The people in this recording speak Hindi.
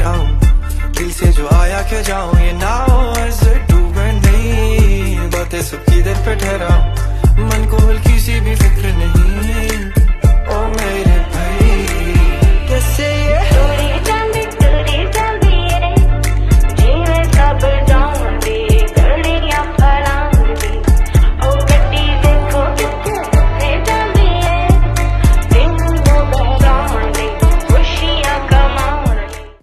जाऊं, दिल से जो आया क्या जाऊं, ये नाव ऐसे डूबे नहीं, बातें सब किधर पे ठहराऊं, मन को हल्की सी भी फिक्र नहीं। ओ मेरी